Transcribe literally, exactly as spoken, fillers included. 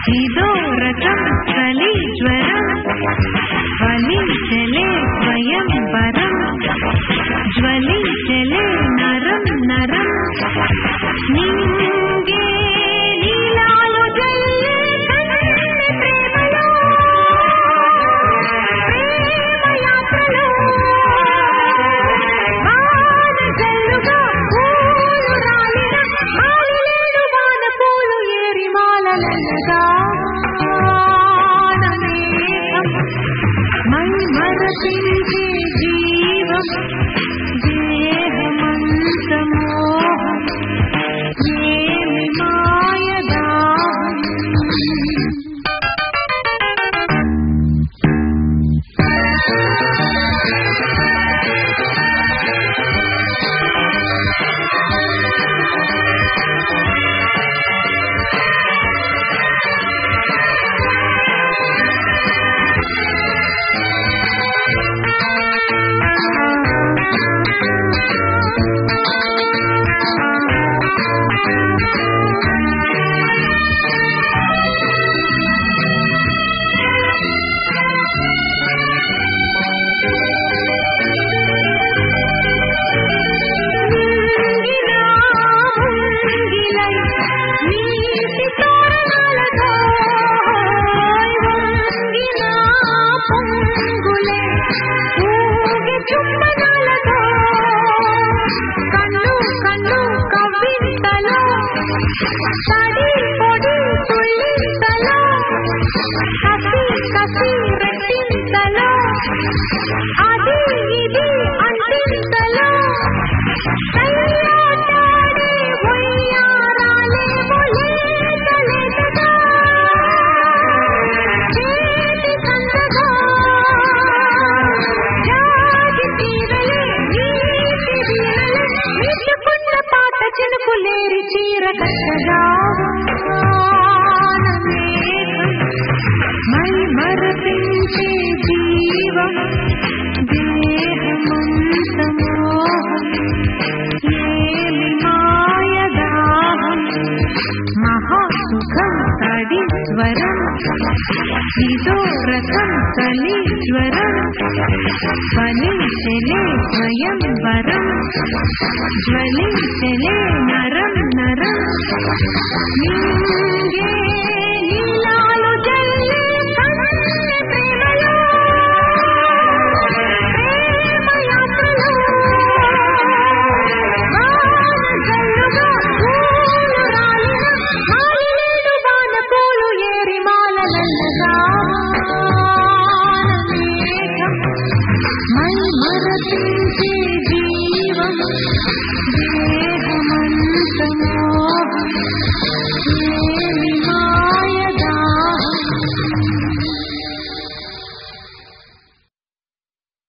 ఇదో రకం చలి జ్వరం ఫలించలే స్వయం వరం జ్వలించలే నరం నరం నింగే నీలాలు జల్లే ప్రేమలో ప్రేమయాత్రలో వాన జల్లుగా పూలు రాలిన మాలిలేడు వాన పూలు ఏరి మాలలన్నగా మై మరపించే జీవం దేహమంత మోహం ఏమి మాయదాహం చినుకులేరి చీర కట్టగా మై మరపించే జీవం దేహమంత మోహం ఏమి మాయదాహం మహాసుఖం తడి స్వరం ఇదో రకం చలి జ్వరం ఫలించలే స్వయం వరం జ్వలించలే నరం నరం నింగే నీలాలు జల్లే ప్రేమలో ప్రేమయాత్రలో వాన జల్లుగా పూలు రాలిన మాలిలేడు వాన పూలు ఏరి మాలలన్నగా మై మరపించే జీవం